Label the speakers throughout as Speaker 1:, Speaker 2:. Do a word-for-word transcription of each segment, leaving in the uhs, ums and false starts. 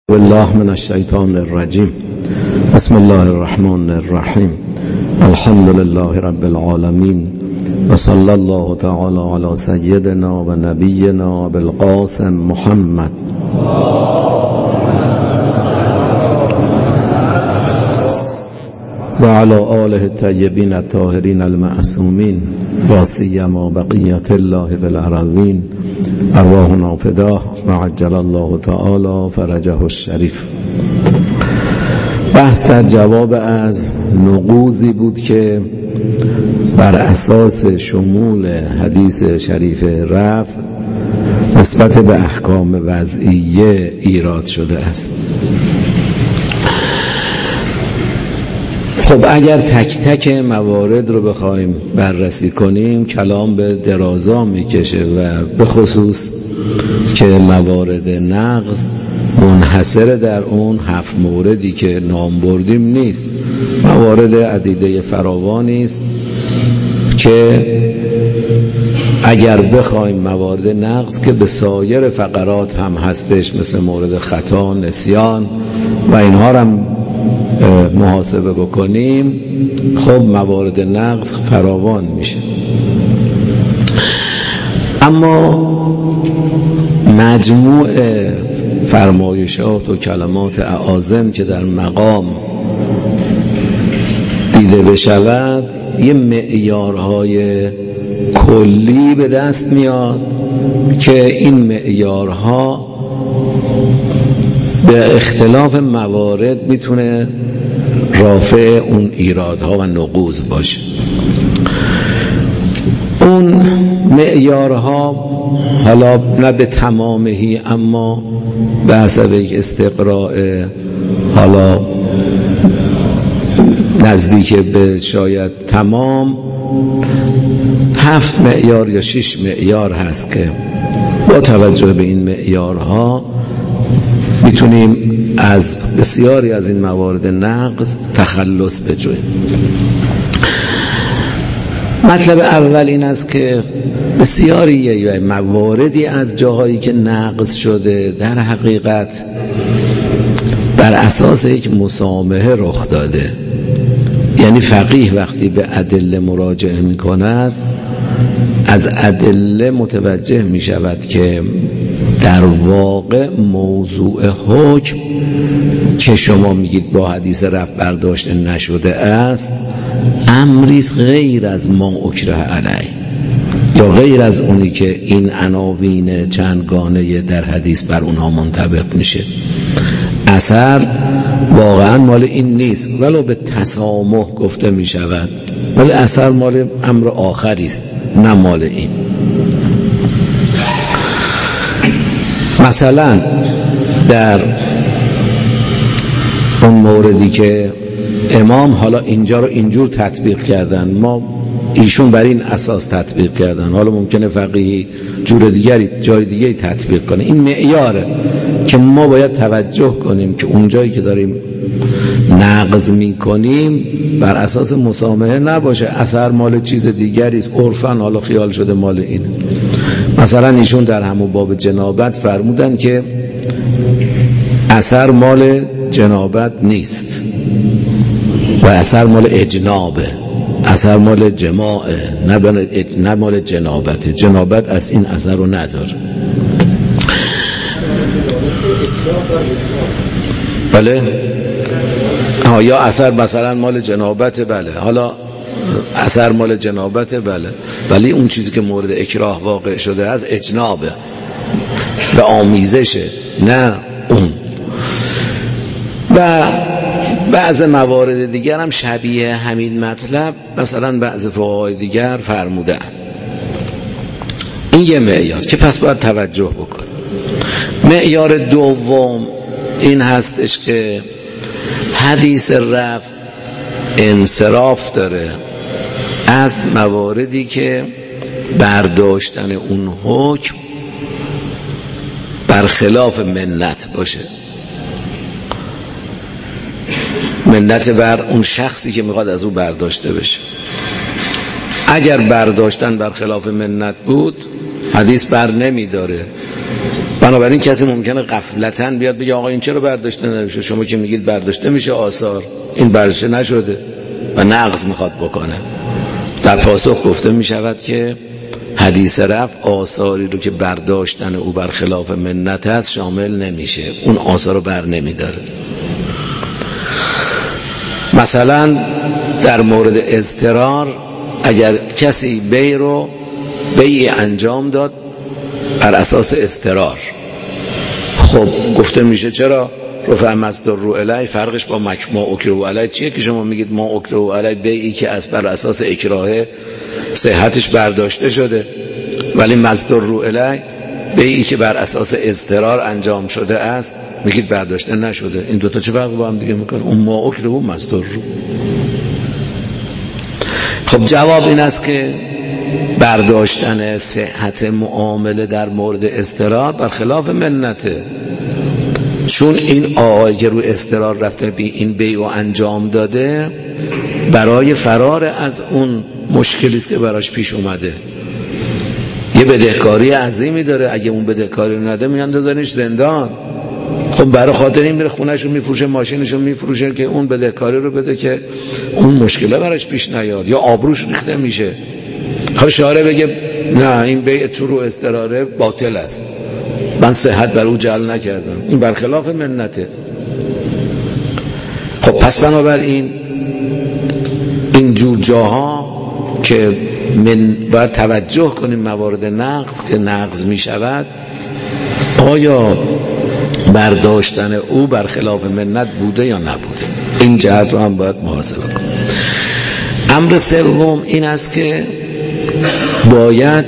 Speaker 1: بالله من الشیطان الرجیم. بسم الله الرحمن الرحیم. الحمد لله رب العالمین و صلی الله تعالی علی سیدنا و نبینا بالقاسم محمد و علی آله الطیبین الطاهرین المعصومین و سیما بقیت الله بالارضین ارواحنا فداه و عجل الله تعالی فرجه الشریف. بحث در جواب از نقوضی بود که بر اساس شمول حدیث شریف رفع نسبت به احکام وضعیه ایراد شده است. خب اگر تک تک موارد رو بخوایم بررسی کنیم کلام به درازا میکشه و به خصوص که موارد نقض منحصر در اون هفت موردی که نام بردیم نیست، موارد عدیده فراوانی است که اگر بخوایم موارد نقض که به سایر فقرات هم هستش مثل مورد خطا، نسیان و اینها هم محاسبه بکنیم خب موارد نقض فراوان میشه. اما مجموع فرمایشات و کلمات اعاظم که در مقام دیده بشود یه معیارهای کلی به دست میاد که این معیارها به اختلاف موارد میتونه رافع اون ایرادها و نقوض باشه. اون معیارها حالا نه به تمامهی اما به حسب یک استقراء حالا نزدیک به شاید تمام هفت معیار یا شش معیار هست که با توجه به این معیارها میتونیم از بسیاری از این موارد نقض تخلص بجوییم. مطلب اول این است که بسیاری یا مواردی از جاهایی که نقض شده در حقیقت بر اساس یک مسامحه رخ داده. یعنی فقیه وقتی به ادله مراجعه می کند از ادله متوجه می شود که در واقع موضوع حکم که شما میگید با حدیث رفع برداشته نشده است امری غیر از ما اکره علیه یا غیر از اونی که این عناوین چندگانه در حدیث بر اونها منطبق میشه. اثر واقعا مال این نیست ولو به تسامح گفته میشود، ولی اثر مال امر آخری است نه مال این. مثلا در اون موردی که امام حالا اینجا رو اینجور تطبیق کردن، ما ایشون بر این اساس تطبیق کردن، حالا ممکنه فقیهی جور دیگری جای دیگری تطبیق کنه. این معیاره که ما باید توجه کنیم که اونجایی که داریم نقض میکنیم بر اساس مسامحه نباشه، اثر مال چیز دیگری است، عرفاً حالا خیال شده مال این. مثلا ایشون در همون باب جنابت فرمودن که اثر مال جنابت نیست و اثر مال اجنابه، اثر مال جماعه نه مال جنابته، جنابت از این اثر رو نداره. بله ها، یا اثر مثلا مال جنابته، بله حالا اثر مال جنابته، بله ولی اون چیزی که مورد اکراه واقع شده از اجنابه به آمیزشه نه اون. و بعض موارد دیگر هم شبیه همین مطلب مثلا بعض فقهای دیگر فرمودن. این یه معیار که پس باید توجه بکن. معیار دوم این هستش که حدیث رفع انصراف داره از مواردی که برداشتن اون حکم برخلاف منت باشه، منت بر اون شخصی که میخواد از او برداشته بشه. اگر برداشتن برخلاف منت بود حدیث بر نمی داره، بنابراین کسی ممکنه غفلتاً بیاد بگه آقا این چرا برداشته نمیشه؟ شما که میگید برداشته میشه آثار، این برداشته نشده و نقض میخواد بکنه. در پاسخ گفته میشود که حدیث رفع آثاری رو که برداشتن او برخلاف منت است شامل نمیشه، اون آثار رو بر نمیداره. مثلا در مورد اضطرار اگر کسی بی رو بیع انجام داد بر اساس اضطرار، خب گفته میشه چرا رفع مصدر رو الی، فرقش با ما اکره علی چیه که شما میگید ما اکره علی بیعی که از بر اساس اکراهه صحتش برداشته شده، ولی مصدر رو الی بیعی که بر اساس اضطرار انجام شده است میگید برداشته نشده. این دوتا چه فرق با هم دیگه میکنه؟ اون ما اکره و مصدر رو. خب جواب این است که برداشتن صحت معامله در مورد اضطرار برخلاف منته، چون این آقایی که رو اضطرار رفته بی این بیع و انجام داده برای فرار از اون مشکلی است که براش پیش اومده، یه بدهکاری عظیمی داره، اگه اون بدهکاری رو نده میاندازنش زندان. خب برای خاطر این میره خونه‌شو میفروشه، ماشینشو میفروشه که اون بدهکاری رو بده که اون مشکله براش پیش نیاد، یا آبروش ریخته میشه. خب شارع بگه نه این بیع تو رو اضطراره باطل است، من صحت بر او جعل نکردم، این برخلاف منته. خب پس بنابراین این جور جاها که من باید توجه کنیم موارد نقض که نقض می شود، آیا برداشتن او برخلاف منت بوده یا نبوده، این جهت رو هم باید محاسبه کنیم. امر سوم این است که باید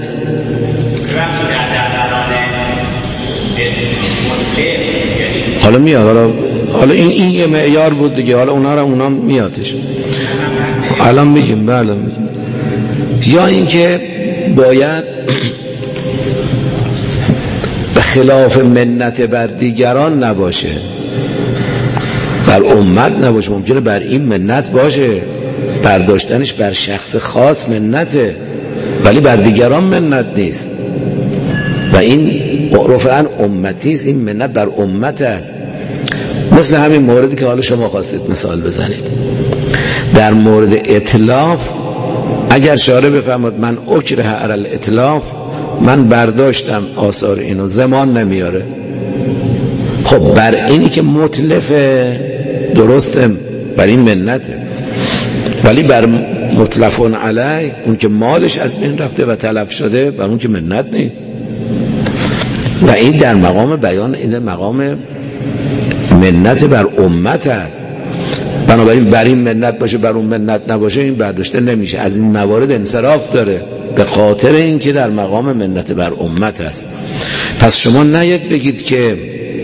Speaker 1: حالا میاد، حالا حالا این این یه معیار بود دیگه، حالا اونا رو اونا میادش الان میگیم. بله میگیم. یا اینکه باید به خلاف منت بر دیگران نباشه، بر امت نباشه. ممکنه بر این منت باشه، برداشتنش بر شخص خاص منته ولی بر دیگران منت نیست و این رفعاً امتی است، این منت بر امت است. مثل همین موردی که حالا شما خواستید مثال بزنید در مورد اتلاف، اگر شارع بفرماد من اکره علی الاتلاف، من برداشتم آثار اینو، زمان نمیاره. خب بر اینی که متلفه درسته، بر این منته، ولی بر متلفون علی، اون که مالش از بین رفته و تلف شده، بر اون که منت نیست. و این در مقام بیان، این در مقام منت بر امت است. بنابراین بر این منت باشه بر اون منت نباشه، این برداشته نمیشه. از این موارد انصراف داره به خاطر این که در مقام منت بر امت است. پس شما نیاد بگید که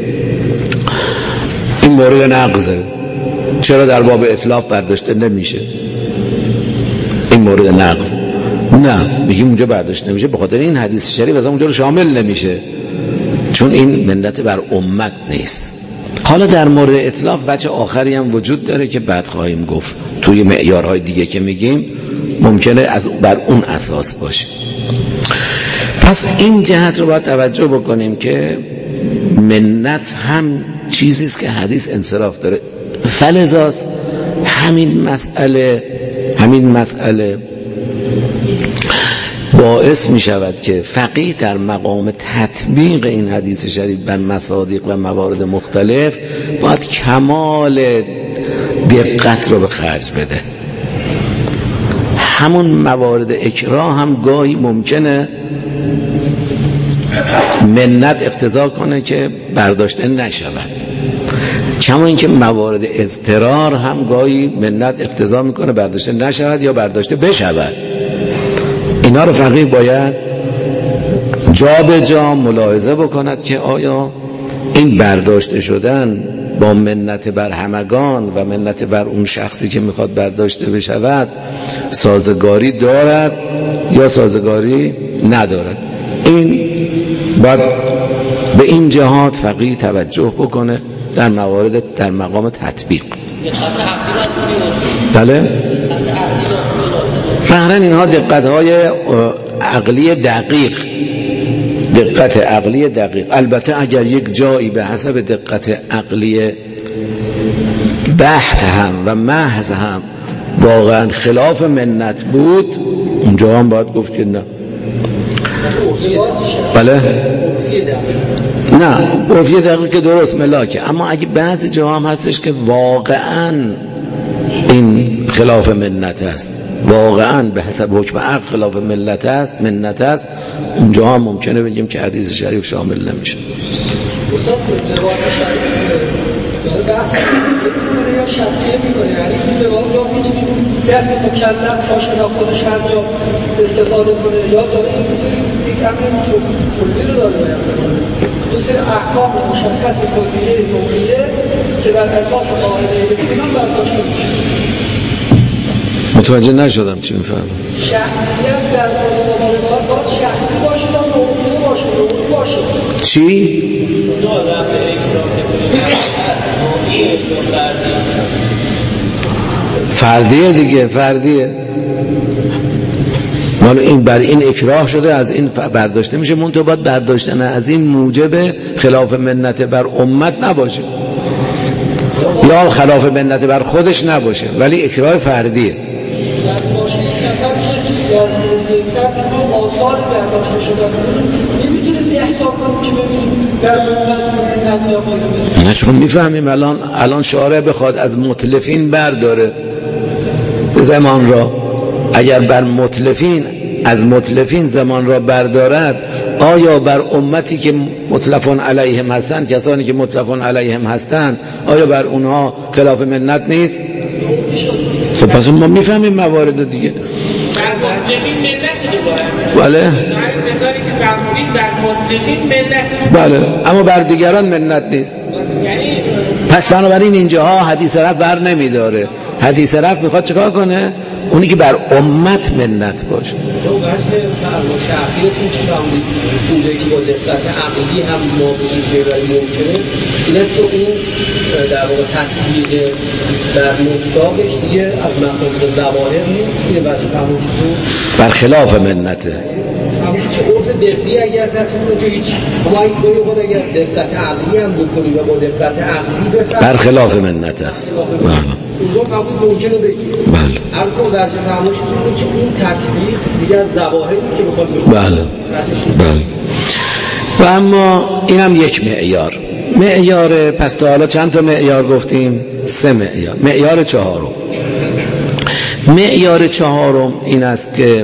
Speaker 1: این مورد نقضه، چرا در باب اتلاف برداشته نمیشه، این مورد نقض. نه، میگیم اونجا برداشته نمیشه به خاطر این حدیث شریف از اونجا رو شامل نمیشه، چون این منت بر امت نیست. حالا در مورد اتلاف بچه آخری هم وجود داره که بعد خواهیم گفت، توی معیارهای دیگه که میگیم ممکنه از بر اون اساس باشه. پس این جهت رو باید توجه بکنیم که منت هم چیزیست که حدیث انصراف داره. فلذاست همین مسئله همین مسئله باعث می شود که فقیه در مقام تطبیق این حدیث شریف بر مصادیق و موارد مختلف باید کمال دقت رو به خرج بده. همون موارد اکراه هم گاهی ممکنه منت اقتضا کنه که برداشته نشود، کما اینکه موارد اضطرار هم گاهی منت اقتضا میکنه برداشته نشود یا برداشته بشود. اینا رو فقیه باید جا به جا ملاحظه بکند که آیا این برداشته شدن با منت بر همگان و منت بر اون شخصی که میخواد برداشته بشود سازگاری دارد یا سازگاری ندارد. این باید به این جهات فقیه توجه بکنه در موارد در مقام تطبیق. بله؟ فقط اینها دقت‌های عقلی دقیق دقت عقلی دقیق. البته اگر یک جایی به حسب دقت عقلی بحت هم و محض هم واقعا خلاف منت بود، اونجا هم باید گفت که نه. بله نه عرفی دقیق که درست ملاکه، اما اگه بعضی جا هم هستش که واقعا این خلاف منت است، واقعا به حسب حکم عقل خلاف ملت است منت است، اونجا هم ممکنه بگیم که حدیث شریف شامل نمیشه.
Speaker 2: بحث میکنه یا شخصیه میکنه، یعنی این به واقع یا میتونیم دست مکلف باشه یا خودش انجام استفاده کنه، یا داره این سری یک امر کلی رو داره باید بکنه، دو سری احکام مشخص کلیه کلیه که بر اساس قاعده ایمان برداشته میشه.
Speaker 1: متوجه نشدم چی میفهمم.
Speaker 2: شخصیت در مقابل باید شخصی باشه تا نوعی باشه نوعی باشه
Speaker 1: چی؟ فردیه دیگه، فردیه. مال این بر این اکراه شده، از این برداشته میشه، منتها باید برداشتن از این موجب خلاف منت بر امت نباشه یا خلاف منت بر خودش نباشه، ولی اکراه فردیه.
Speaker 2: آثار برداشته شده نمیتونیم احساب کنیم که ببینیم در منت یا خود
Speaker 1: نه، چون میفهمیم الان الان شارع بخواد از متلفین برداره به زمان را، اگر بر متلفین از متلفین زمان را بردارد، آیا بر امتی که متلفون علیهم هستن، کسانی که متلفون علیهم هستن، آیا بر اونها خلاف منت نیست؟ خب پس ما میفهمیم موارد دیگه.
Speaker 3: در مطلقین ملت
Speaker 1: بله
Speaker 3: مثالی که فرمودید در مطلقین ملت،
Speaker 1: بله، اما بر دیگران منت نیست.
Speaker 3: یعنی
Speaker 1: پس بنابراین اینجاها حدیث رفع بر نمیداره. حدیث رفع میخواد چکار کنه؟ اونی که بر امت منت باشه.
Speaker 4: جو وجه فرما شرقیتون که فرمودید اونجایی که با دقت عقلی هم ما بگیم که برای ممکنه این است که اون در واقع تطبیق در مصداقش دیگه از مسائل ظواهر نیست. این وجه فرمودیتون
Speaker 1: بر خلاف منته.
Speaker 4: فرمودید که عرف دقیقی اگر تطبیق اونجا هیچ، اما این گویی خود اگر دقت عقلی هم بکنیم و با دقت عقلی بفرمایید
Speaker 1: بر خلاف منت است. بله
Speaker 4: اونجا فرمودید ممکنه بگیم.
Speaker 1: بله
Speaker 4: هر کدوم وجه فرمایش اینه که اون تطبیق دیگه از ظواهری که بخواد بگیم.
Speaker 1: بله بله. و اما اینم یک معیار. معیار پس تا حالا چند تا معیار گفتیم؟ سه معیار. معیار چهارم معیار چهارم این است که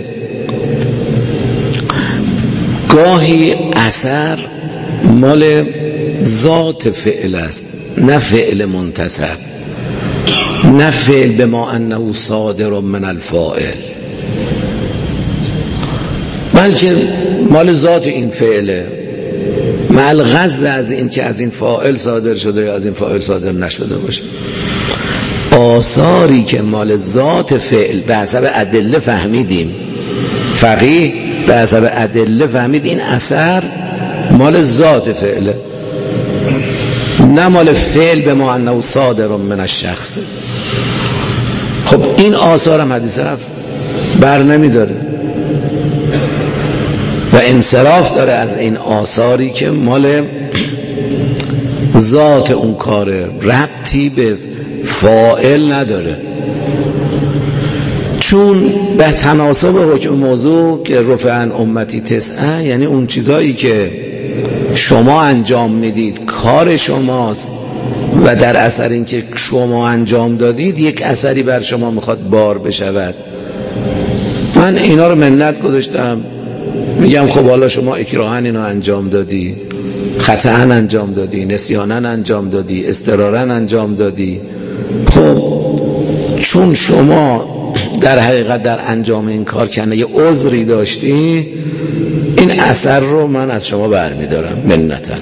Speaker 1: گاهی اثر مال ذات فعل است، نه فعل منتصب، نه فعل به ما انه صادر من الفاعل، بلکه مال ذات این فعله، مع الغض از این که از این فاعل صادر شده یا از این فاعل صادر نشده باشه. آثاری که مال ذات فعل به حسب ادله فهمیدیم، فقیه به حسب ادله فهمید این اثر مال ذات فعله، نه مال فعل به ما انه صادر من الشخص. خب این آثار هم حدیث رفع بر نمیداره و انصراف داره از این آثاری که مال ذات اون کاره، ربطی به فاعل نداره، چون به تناسب حکم موضوع که رفع عن امتی تسعه، یعنی اون چیزایی که شما انجام میدید کار شماست و در اثر این که شما انجام دادید یک اثری بر شما میخواد بار بشود. من اینا رو منت گذاشتم، میگم خب حالا شما اکراهن اینو انجام دادی، خطأن انجام دادی، نسیانن انجام دادی، اضطرارن انجام دادی، خب چون شما در حقیقت در انجام این کار کنه یه عذری داشتی، این اثر رو من از شما برمیدارم منتن.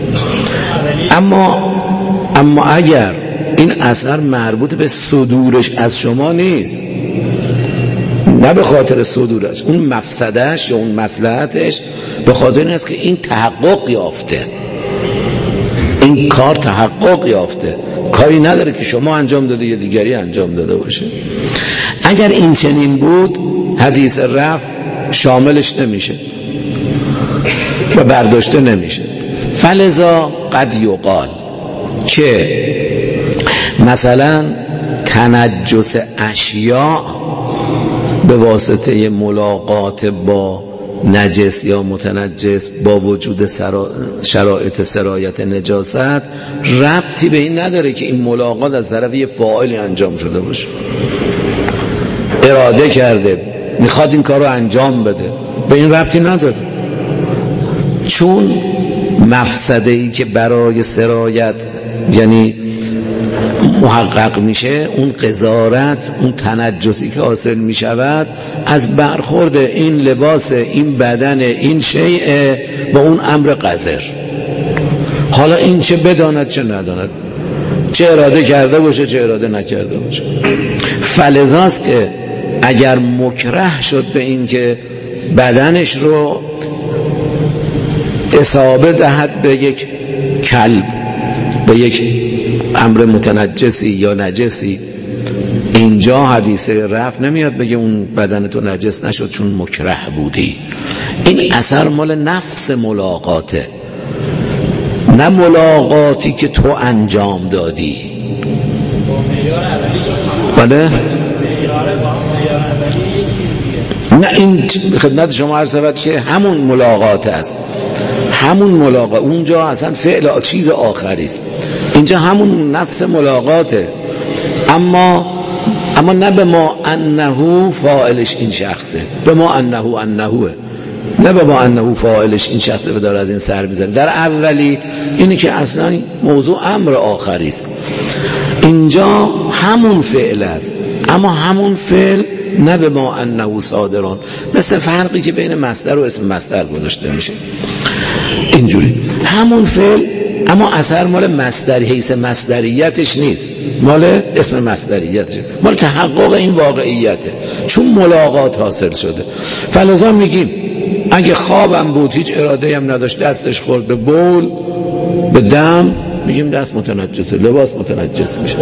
Speaker 1: اما اما اگر این اثر مربوط به صدورش از شما نیست، نه به خاطر صدورش، اون مفسدش یا اون مصلحتش به خاطر این است که این تحقق یافته، این کار تحقق یافته، کاری نداره که شما انجام داده یا دیگری انجام داده باشه. اگر این چنین بود حدیث رفع شاملش نمیشه. و برداشته نمیشه. فلذا قد یقال که مثلا تنجس اشیاء به واسطه ملاقات با نجس یا متنجس با وجود سرا... شرایط سرایت نجاست ربطی به این نداره که این ملاقات از طرف یه فاعلی انجام شده باشه، اراده کرده میخواد این کار رو انجام بده، به این ربطی نداره. چون مفسده‌ای که برای سرایت یعنی محقق میشه، اون قذارت، اون تنجسی که حاصل میشود از برخورد این لباس، این بدن، این شیء با اون امر قذر. حالا این چه بداند چه نداند، چه اراده کرده باشه چه اراده نکرده باشه. فلذاست که اگر مکره شد به این که بدنش رو اصابه دهد به یک کلب، به یک امر متنجسی یا نجسی، اینجا حدیث رفع نمیاد بگه اون بدن تو نجس نشد چون مکره بودی. این اثر مال نفس ملاقاته، نه ملاقاتی که تو انجام دادی. بله؟ نه، این خدمت شما عرض شود که همون ملاقات است، همون ملاقات. اونجا اصلا فعل چیز آخری است، اینجا همون نفس ملاقاته. اما اما نه به ما انه فاعلش این شخصه، به ما انه انهوه، نه به ما انه فاعلش این شخصه و داره از این سر میزنه. در اولی اینی که اصلا موضوع امر آخری است، اینجا همون فعل است، اما همون فعل نه به ما انه صادران، مثل فرقی که بین مصدر و اسم مصدر گذاشته میشه اینجوری. همون فعل اما اثر مال مصدری، حیث مصدریتش نیست، مال اسم مصدریتش، مال تحقق این واقعیته، چون ملاقات حاصل شده. فلذا میگیم اگه خوابم بود هیچ اراده هم نداشت دستش خورد به بول به دم، میگیم دست متنجسه، لباس متنجس میشه.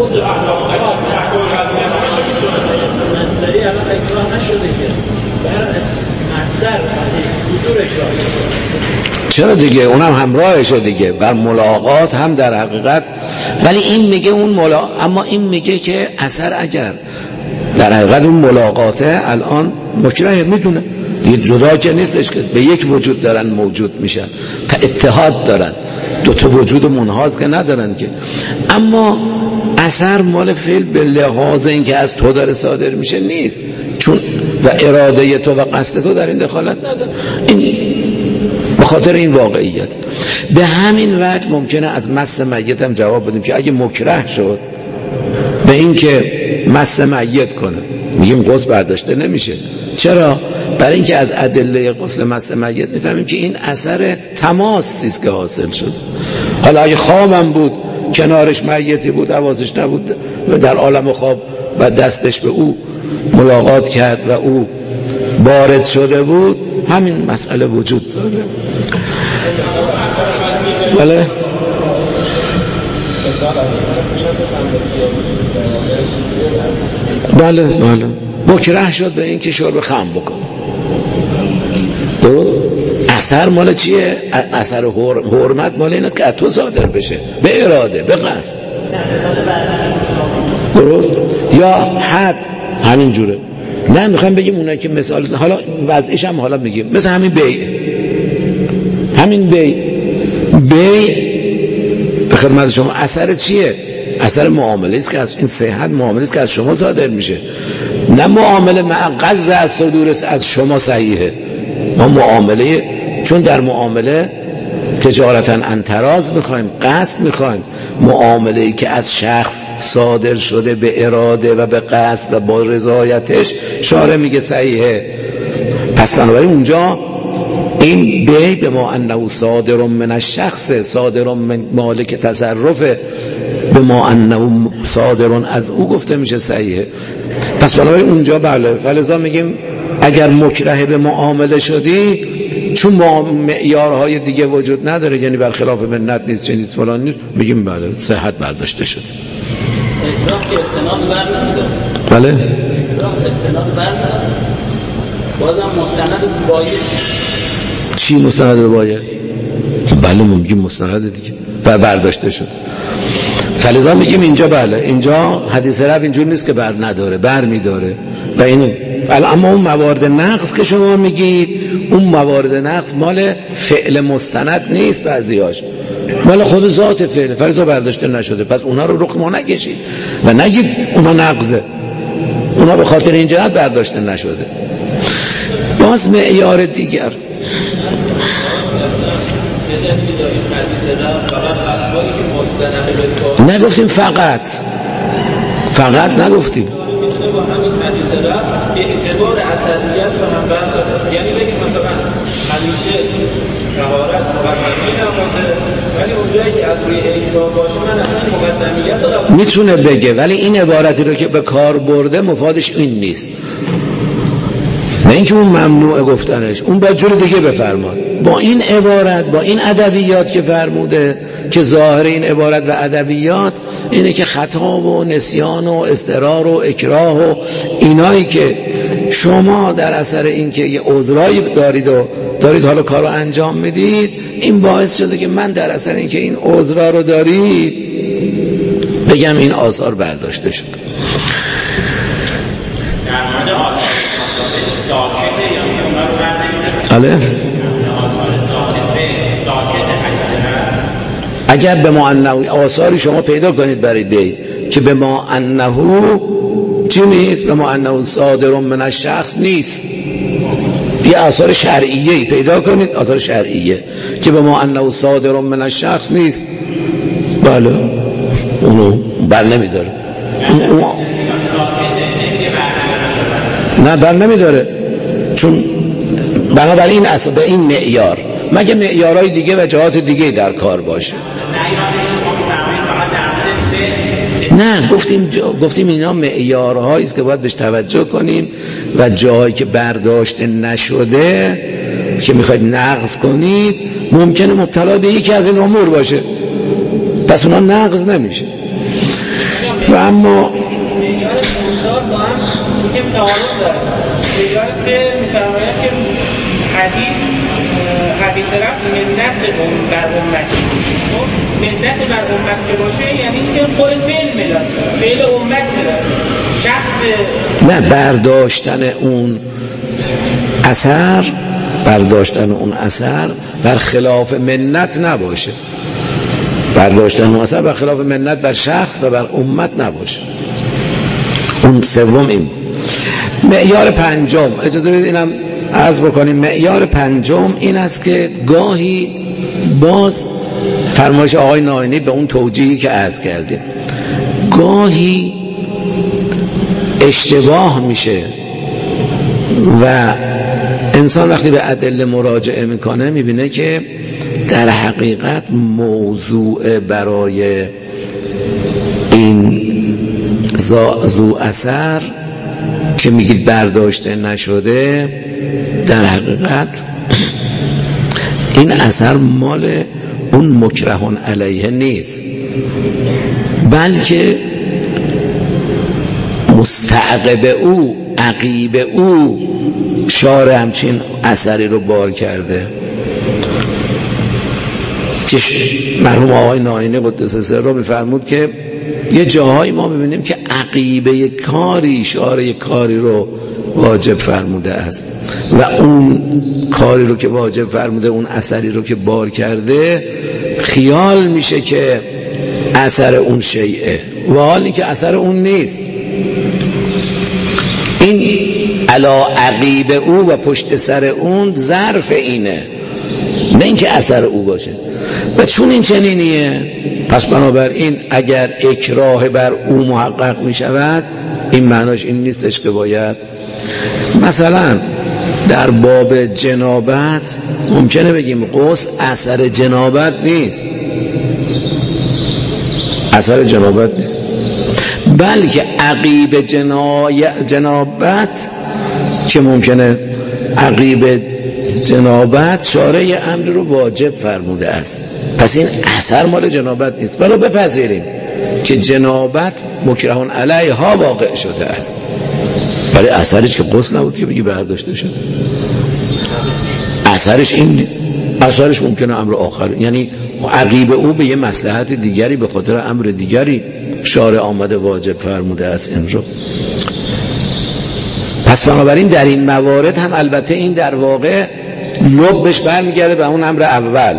Speaker 5: مصدری الان اکراه نشده که بر مصدر صدورش
Speaker 1: چرا دیگه، اونم همراهشه دیگه بر ملاقات هم در حقیقت. ولی این میگه اون ملا... اما این میگه که اثر اگر در حقیقت اون ملاقاته الان مکره میدونه دیگه، جدا که نیستش که به یک وجود دارن موجود میشن، تا اتحاد دارن، دو تا وجود منحاز که ندارن که. اما اثر مال فعل به لحاظ این که از تو داره صادر میشه نیست، چون و اراده تو و قصد تو در این دخالت نداره. این به خاطر این واقعیت. به همین وجه ممکنه از مس میت هم جواب بدیم که اگه مکره شد به این که مس میت کنه، میگیم غسل برداشته نمیشه. چرا؟ برای اینکه از ادله غسل مس میت میفهمیم که این اثر تماسی است که حاصل شد. حالا اگه خوابم بود کنارش میتی بود، حواسش نبود و در عالم خواب و دستش به او ملاقات کرد و او وارد شده بود، همین مسئله وجود داره. بله بله بله مکره شد به این که شرب خمر بکن. درست؟ اثر مال چیه؟ اثر حرمت مال این است که از تو صادر بشه به اراده به قصد. درست؟ یا حد همین جوره. نه میخوایم بگیم اونایی که مثال حالا وضعیش هم حالا میگیم مثل همین بیع، همین بیع بیع به خدمت شما اثر چیه؟ اثر معامله است که از این صحت معامله است که از شما صادر میشه، نه معامله مع قصد از صدور از شما صحیحه. ما معامله، چون در معامله تجارتا انتراز میخوایم، قصد میخوایم، معامله ای که از شخص صادر شده به اراده و به قصد و با رضایتش شارع میگه صحیحه. پس بنابراین اونجا این بی به ما انه صادر من الشخص، صادر من مالک تصرفه، به ما انه صادر از او گفته میشه صحیحه. پس بنابراین اونجا بله. فلذا میگیم اگر مکره به معامله شدی، چون معیارهای دیگه وجود نداره، یعنی برخلاف منت نیست چه نیست فلان نیست، میگیم بله صحت برداشته شده.
Speaker 5: اکراه که استناد بر نمیده.
Speaker 1: بله
Speaker 5: اکراه استناد بر نمیده، بازم مستند باید.
Speaker 1: چی مستند باید؟ بله ممکن مستند دیگه و برداشته شد. فلذا میگیم اینجا بله اینجا حدیث رفع اینجور نیست که بر نداره، بر میداره و این. اما اون موارد نقص که شما میگید اون موارد نقص مال فعل مستند نیست، بعضیاش مال خود ذات فعل، فلذا برداشته نشده. پس اونا رو رقم ما نکشید و نگید اونا نقضه، اونا به خاطر این جهت برداشته نشده. باز معیار دیگر نگفتیم، فقط فقط نگفتیم.
Speaker 3: اعتبار اثریت رو هم برداره، یعنی بگیم مثلا همیشه طهارت مقدمی نمازه، ولی اونجایی که از روی اکراه باشه من اصلا مقدمیت رو
Speaker 1: میتونه بگه، ولی این عبارتی رو که به کار برده مفادش این نیست، نه اینکه اون ممنوع گفتنش، اون با جور دیگه بفرماد. با این عبارت، با این ادبیات که فرموده که ظاهر این عبارت و ادبیات اینه که خطا و نسیان و اضطرار و اکراه و اینایی که شما در اثر این که یه عذرایی دارید و دارید حالا کارو انجام میدید، این باعث شده که من در اثر این که این عذرا رو دارید بگم این آثار برداشته شد.
Speaker 5: در مورد آثار ساکته یا اون رو برداشته
Speaker 1: بله
Speaker 5: آثار ساکته حدیث
Speaker 1: اگر به ما انه آثاری شما پیدا کنید برای دی که به ما انه چی نیست، به ما انه صادر من الشخص نیست، یه آثار شرعیه پیدا کنید، آثار شرعیه که به ما انه صادر من الشخص نیست، بله اونو بر نمیداره، اون نه بر نمیداره، چون بنابراین این اصلا به این معیار، مگه معیارهای دیگه و جهات دیگه در کار باشه. نه گفتیم جا... گفتیم اینا معیارهایی است که باید بهش توجه کنیم و جایی که برداشته نشده که میخواید نقض کنید ممکنه مبتلا به یکی از این امور باشه، پس اونا نقض نمیشه. و اما
Speaker 3: معیار سوزار با هم که تعارض داره. معیار سه میفرماید که حدیث حدیث رفت منت بر امت، منت بر امت که باشه یعنی که خود فعل میداد، فعل امت میداد، شخص
Speaker 1: نه برداشتن اون اثر، برداشتن اون اثر بر خلاف منت نباشه، برداشتن اون اثر بر خلاف منت بر شخص و بر امت نباشه. اون سوم این. معیار پنجم اجازه بدید اینم عرض بکنیم، معیار پنجم این است که گاهی باز فرمایش آقای ناینی به اون توجیهی که عرض کردیم، گاهی اشتباه میشه و انسان وقتی به ادله مراجعه میکنه میبینه که در حقیقت موضوع برای این ذو اثر که میگید برداشته نشده، در حقیقت این اثر مال اون مکرهون علیه نیست، بلکه مستعقب او، عقیب او شارع همچین اثری رو بار کرده که مرحوم آقای ناینی قدس سره میفرمود که یه جاهایی ما ببینیم که عقیبه کاری شارع کاری رو واجب فرموده است و اون کاری رو که واجب فرموده، اون اثری رو که بار کرده، خیال میشه که اثر اون شیعه و حالی که اثر اون نیست. این علا عقیب او و پشت سر اون ظرف اینه، نه اینکه اثر او باشه. و چون این چنینیه، پس بنابراین اگر اکراه بر او محقق می شود، این معناش این نیستش که باید مثلا در باب جنابت ممکنه بگیم غسل اثر جنابت نیست، اثر جنابت نیست، بلکه عقیب جنای... جنابت که ممکنه عقیب جنابت شارع امر رو واجب فرموده است، پس این اثر مال جنابت نیست. ولی بپذیریم که جنابت مکرهون علیها واقع شده است، ولی اثرش که غسل نبود که بگی برداشته شده، اثرش این نیست. اثرش ممکنه امر آخر، یعنی عقیب او به یه مصلحت دیگری به خاطر امر دیگری شارع آمده واجب فرموده است این رو. پس بنابراین در این موارد هم البته این در واقع لبش برمیگرده به اون امر اول.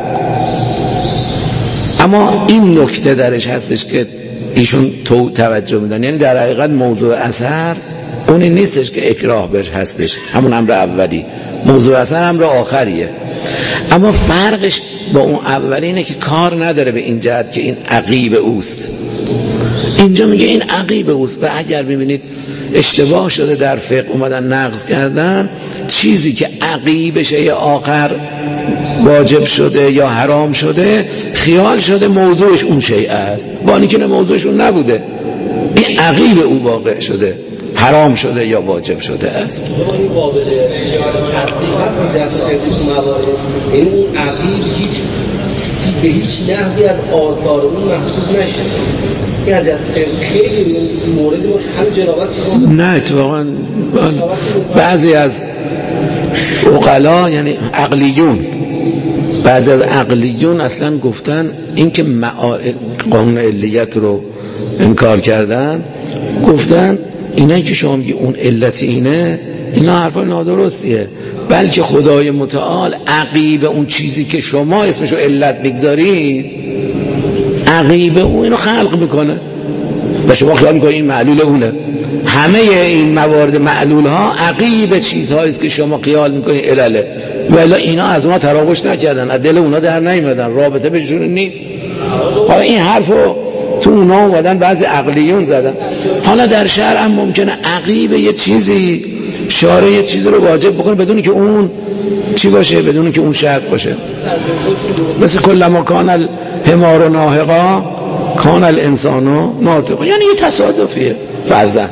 Speaker 1: اما این نکته درش هستش که ایشون تو توجه میدن، یعنی در حقیقت موضوع اثر اونی نیستش که اکراه بهش هستش، همون امر اولی. موضوع اثر امر آخریه، اما فرقش با اون اولی اینه که کار نداره به این جهت که این عقیب اوست. اینجا میگه این عقیب اوست و اگر ببینید اشتباه شده در فقه اومدن نقض کردن، چیزی که عقیب شیء آخر واجب شده یا حرام شده خیال شده موضوعش اون شیء است، با اینکه موضوعش اون نبوده، این عقیب او واقع شده، حرام شده یا واجب شده است.
Speaker 4: این قابل تصدیق هست در موارد، این اون عقیب هیچ به هیچ نحوی از آثار اون محسوب نشه. این از خیلی مورد رو هم جنابت
Speaker 1: نه اتفاقا بعضی از عقلا یعنی عقلیون بعضی از عقلیون اصلا گفتن این که قانون علیت رو انکار کردن، گفتن اینایی که شما میگی اون علت اینه، اینا حرفا نادرستیه، بلکه خدای متعال عقیب اون چیزی که شما اسمشو علت بگذارید، عقیب اون اینو خلق میکنه و شما خیال میکنید این معلول اونه. همه این موارد معلول ها عقیب چیزهاییست که شما خیال میکنید علله، ولی اینا از اونا تراوش نکردن، از دل اونا در نیومدن، رابطه بهشون نیست. حالا این حرفو تو اونا اومدن بعضی عقلیون زدن. حالا در شرع هم ممکنه عقیب یه چیزی شارع یه چیزی رو واجب بکنه بدون که اون چی باشه، بدون که اون شرط باشه. مثل کلما کان الحمار ناهقا کان الانسان ناطقا، یعنی یه تصادفیه فرضاً.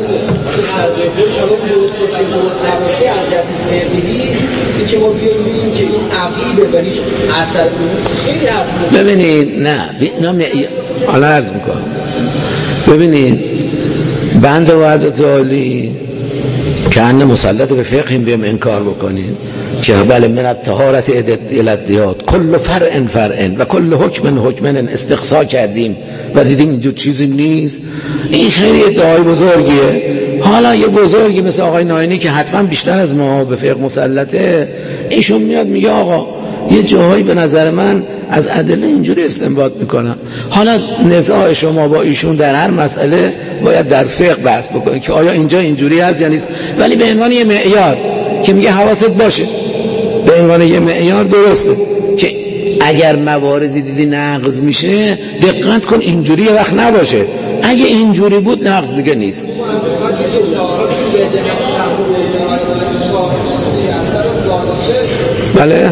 Speaker 1: ببینید نه حالا عرض میکنم، ببینید بنده و حضرت عالی که انه مسلط به فقه بیم انکار بکنید که بله من الطهارت الادیات کل فرع فرع و کل حکم حکم استقصا کردیم و دیدیم اینجور چیزی نیست، این خیلی ادعای بزرگیه. حالا یه بزرگی مثل آقای ناینی که حتما بیشتر از ما به فقه مسلطه، ایشون میاد میگه آقا یه جاهایی به نظر من از ادله اینجوری استنباط میکنم. حالا نزاع شما با ایشون در هر مسئله باید در فقه بحث بکنید که آیا اینجا اینجوری هست یا نیست، ولی به عنوان یه معیار که میگه حواست باشه، به عنوان یه معیار درسته که اگر مواردی دیدی نقض میشه دقت کن اینجوری یه وقت نباشه، اگه اینجوری بود نقض دیگه نیست. بله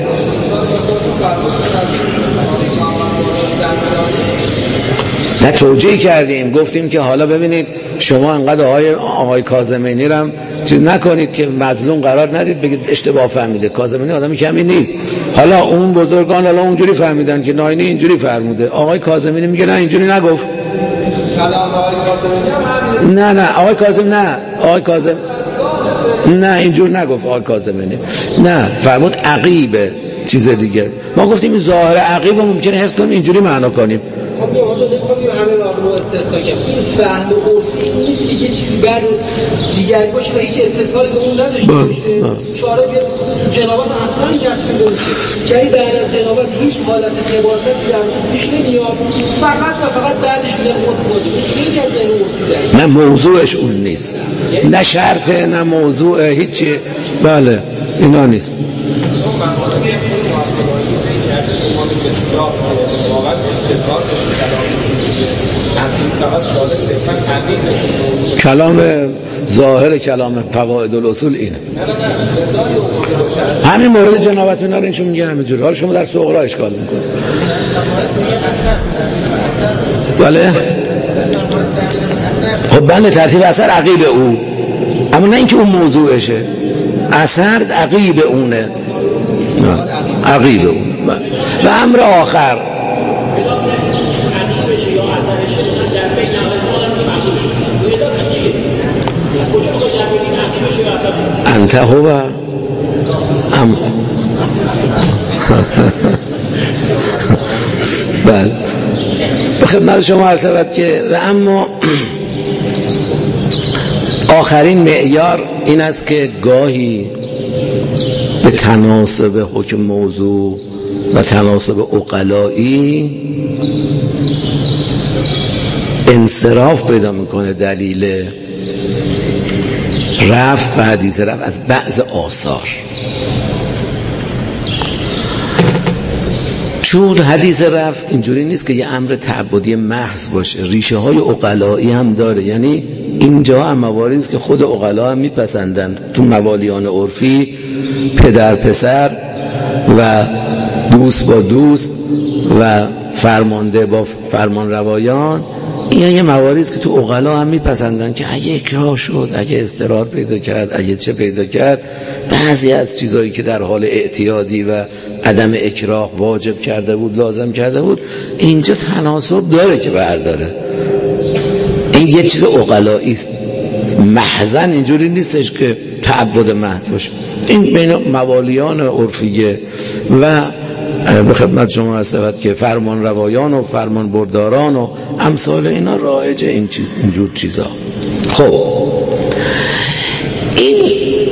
Speaker 1: نه توجیه کردیم، گفتیم که حالا ببینید شما انقدر آقای آقای کاظمینی رو چیز نکنید که مظلوم قرار ندید، بگید اشتباه فهمیده. کاظمینی آدمی کمی نیست. حالا اون بزرگان حالا اونجوری فهمیدن که ناینی اینجوری فرموده، آقای کاظمینی میگه نه اینجوری نگفت. نه نه آقای کاظم نه آقای کاظم نه اینجور نگفت آقای کاظمینی، نه فرمود عقیبه چیز دیگه. ما گفتیم این ظاهر عقیب ممکنه حس کنیم اینجوری معنا کنیم.
Speaker 4: خواستیم آقا جا نمیخواستیم همه رو استثنا کنیم، این فهم عرفی نیست که یه چیزی بعد دیگری باشه و هیچ اتصالی به اون نداشته باشه. شارع بیاد تو جنابت اصلا این کسی باشه، یعنی بعد از جنابت هیچ حالت خباثتی در پیش نمیاد، فقط و فقط بعدش میگه غسل واجبه. خیلی از این عرفی داره،
Speaker 1: نه موضوعش اون نیست، نه شرطه نه موضوع هیچی. بله اینا نیست. کلام ظاهر کلام فوائد الاصول اینه. همین مورد جنابت اینا رو اینشون میگه همینجوری. حالا شما در صغرا اشکال میکنه. بله خب بله ترتیب اثر عقیب او، اما نه اینکه اون موضوعشه، اثر عقیب اونه، عقیب اون. و امر آخر انت هو ام به خدمت شما عرض شود که و اما آخرین معیار این است که گاهی به تناسب حکم موضوع و تناسب عقلایی انصراف پیدا میکنه دلیل رفع و حدیث رفع از بعض آثار. چون حدیث رفع اینجوری نیست که یه امر تعبدی محض باشه، ریشه های عقلایی هم داره. یعنی اینجا هم مواردی است که خود عقلا هم میپسندن. تو موالیان عرفی پدر پسر و دوست با دوست و فرمانده با فرمان روایان، این یه مواردی است که تو عقلا هم میپسندن که اگه اکراه شد، اگه اضطرار پیدا کرد، اگه چه پیدا کرد، بعضی از چیزایی که در حال اعتیادی و عدم اکراه واجب کرده بود، لازم کرده بود، اینجا تناسب داره که برداره. این یه چیز عقلایی است، محضاً اینجوری نیستش که تعبد محض باشه. این بین موالیان عرفیه و به خدمت شما عرض شود که فرمان روایان و فرمان برداران و امثال اینا رایجه این چیز، اینجور چیزا. خب این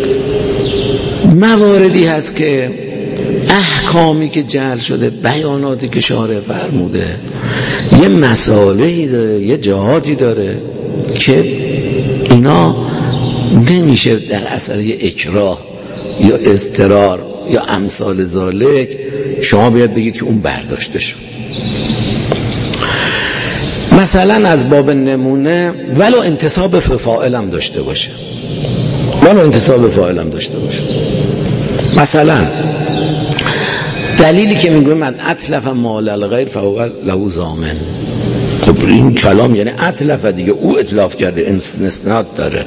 Speaker 1: مواردی هست که احکامی که جعل شده، بیاناتی که شارع فرموده، یه مسائلی داره، یه جهاتی داره که اینا نمیشه در اثر یه اکراه یا اضطرار یا امثال ذالک شما باید بگید که اون برداشته شد. مثلا از باب نمونه ولو انتصاب فاعل هم داشته باشه، ولو انتصاب فاعل هم داشته باشه. مثلا دلیلی که میگه من اتلف مال الغیر فهو له ضامن. خب این کلام یعنی اتلف دیگه، او اتلاف کرده، استثناء داره.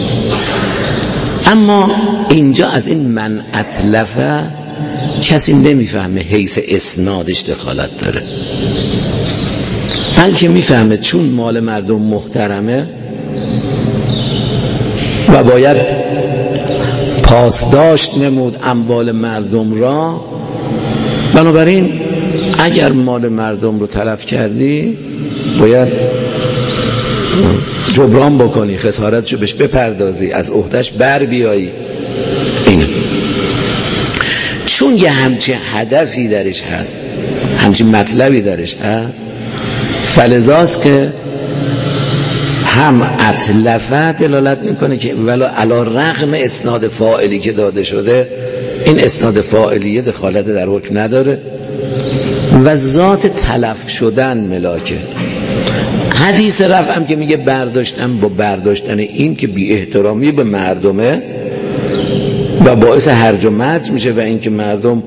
Speaker 1: اما اینجا از این من اتلفه کسی نمیفهمه حیث اسنادش دخالت داره، بلکه میفهمه چون مال مردم محترمه و باید پاسداشت نمود اموال مردم را، بنابراین اگر مال مردم رو تلف کردی باید جبران بکنی، خسارتشو بهش بپردازی، از عهدهش بر بیایی. این چون یه همچین هدفی درش هست، همچین مطلبی درش هست، فلذاست که هم اتلفه دلالت میکنه که ولو علی رغم اسناد فاعلی که داده شده، این اسناد فاعلیه دخالت در حکم نداره و ذات تلف شدن ملاکه. حدیث رفع هم که میگه برداشتن، با برداشتن این که بی احترامی به مردمه و باعث هرج و مرج میشه و این که مردم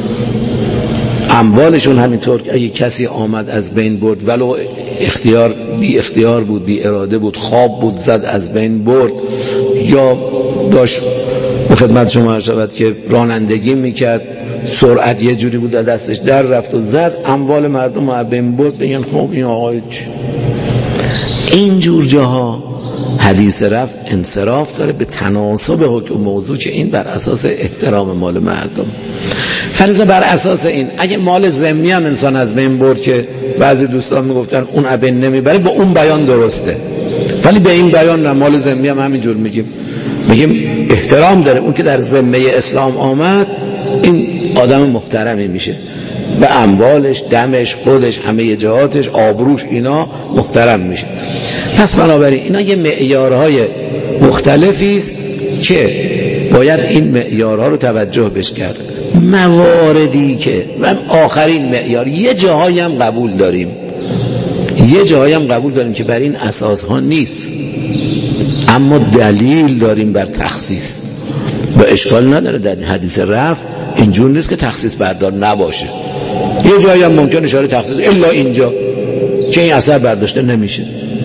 Speaker 1: اموالشون همینطور اگه کسی آمد از بین برد، ولو اختیار بی اختیار بود، بی اراده بود، خواب بود زد از بین برد، یا داشت به خدمت شما عرض شود که رانندگی میکرد، سرعت یه جوری بود دستش در رفت و زد اموال مردم از بین برد، بگن خب این آقای این جور جاها حدیث رفع انصراف داره به تناسب حکم موضوع که این بر اساس احترام مال مردم. فرض بر اساس این اگه مال ذمی هم انسان از بین برد که بعضی دوستان میگفتن اون ابن نمیبره، با اون بیان درسته، ولی به این بیان نه، مال ذمی هم همینجور میگیم میگیم احترام داره، اون که در ذمه اسلام آمد این آدم محترمی میشه و اموالش، دمش، خودش، همه جهاتش، آبروش، اینا محترم میشه. پس بنابراین اینا یه معیارهای مختلفی است که باید این معیارها رو توجه بش کرد. مواردی که و آخرین معیار، یه جاهایی هم قبول داریم، یه جاهایی هم قبول داریم که بر این اساس ها نیست، اما دلیل داریم بر تخصیص و اشکال نداره. در حدیث رفع اینجور نیست که تخصیص بردار نباشه، یه جایی هم ممکن اشاره تخصیص الا اینجا که این اثر برداشته نمیشه،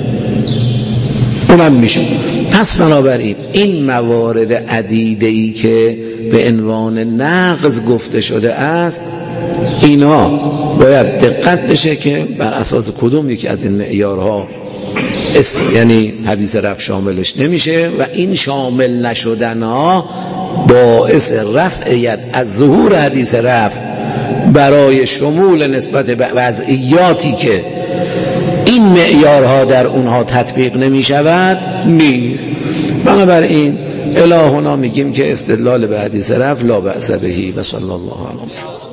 Speaker 1: اونم میشه. پس بنابراین این موارد عدیده‌ای که به عنوان نقض گفته شده است، اینا باید دقت بشه که بر اساس کدوم یکی از این معیارها یعنی حدیث رفع شاملش نمیشه و این شامل نشدنها باعث رفعیت از ظهور حدیث رفع برای شمول نسبت به وضعیاتی که این معیارها در اونها تطبیق نمی شود نیست. بنابراین الهنا میگیم که استدلال به حدیث رفع لا بأس بهی و صلی الله علیه و